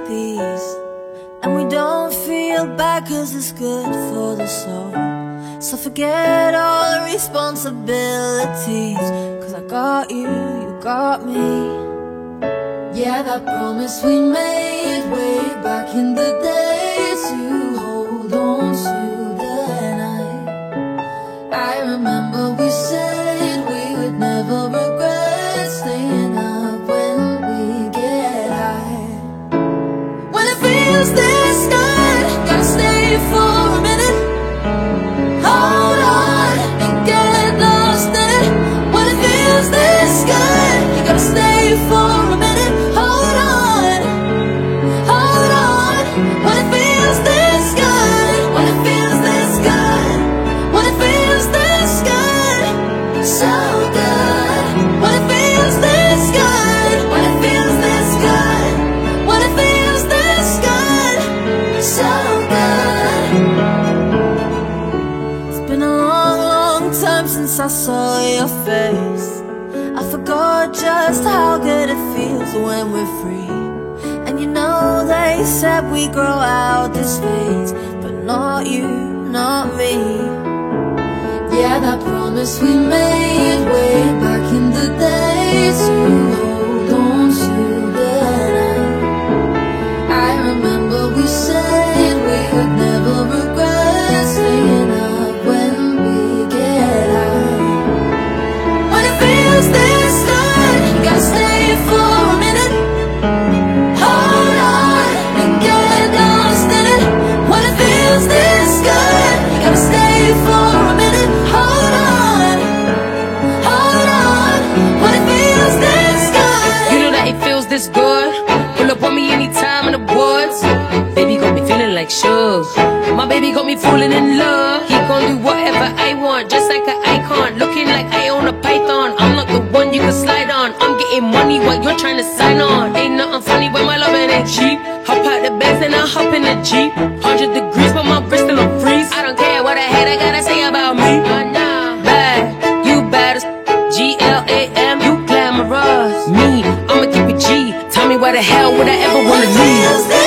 these. And we don't feel bad cause it's good for the soul. So forget all the responsibilities, cause I got you, you got me. Yeah, that promise we made way back in the day, to hold on to the night. I remember we said we would never regret staying up when we get high. When it feels this good, gotta stay for a minute. Hold on and get lost in it. When it feels this good, you gotta stay for a minute. Since I saw your face, I forgot just how good it feels when we're free. And you know they said we grow out this phase, but not you, not me. Yeah, that promise we made way back in the day, to hold on to the night. I remember we said we would never regret staying up when we get high. This good, you gotta stay for a minute. Hold on and get lost in it. When it feels this good, you gotta stay for a minute. Hold on. When it feels this good, you know that it feels this good. Pull up on me anytime in the woods. Baby got me feeling like Suge. My baby got me falling in love. He gon' do whatever I want, just like an icon, looking like I own a python. I'm not the one you can slide on. I'm getting money while you're trying to sign on. Ain't nothing funny when my loving ain't cheap. Hop out the Benz and I hop in the Jeep. 100 degrees but my wrist still on freeze. I don't care what a hater gotta say about me. Bad, you bad as G-L-A-M, you glamorous. Me, I'ma keep it G. Tell me why the hell would I ever wanna leave?